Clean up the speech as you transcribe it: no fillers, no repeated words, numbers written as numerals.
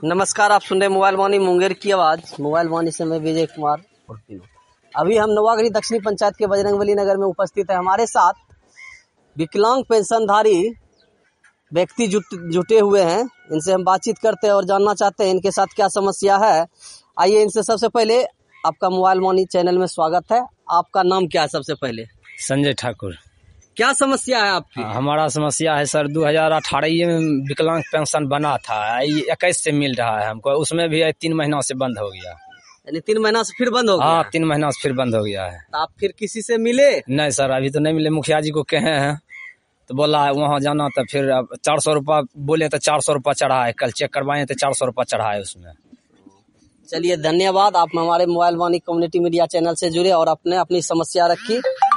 नमस्कार, आप सुन रहे मोबाइल वाणी मुंगेर की आवाज़। मोबाइल वाणी से मैं विजय कुमार। अभी हम नवागढ़ी दक्षिणी पंचायत के बजरंगबली नगर में उपस्थित है। हमारे साथ विकलांग पेंशनधारी व्यक्ति जुटे हुए हैं। इनसे हम बातचीत करते हैं और जानना चाहते हैं इनके साथ क्या समस्या है। आइए इनसे सबसे पहले आपका मोबाइल वाणी चैनल में स्वागत है। आपका नाम क्या है? सबसे पहले संजय ठाकुर। क्या समस्या है आपकी? हमारा समस्या है सर, 2018 में विकलांग पेंशन बना था, 21 से मिल रहा है हमको। उसमें भी 3 महीना से बंद हो गया। यानी 3 महीना से फिर बंद हो गया? हाँ, 3 महीना से फिर बंद हो गया है। तो आप फिर किसी से मिले? नहीं सर, अभी तो नहीं मिले। मुखिया जी को कहे हैं तो बोला है वहाँ जाना, तो फिर 400 रुपया बोले तो 400 रुपया चढ़ा है। कल चेक करवाए तो 400 रुपया चढ़ा है उसमें। चलिए, धन्यवाद। आप हमारे mobile Vani community media channel से जुड़े और अपनी समस्या रखी।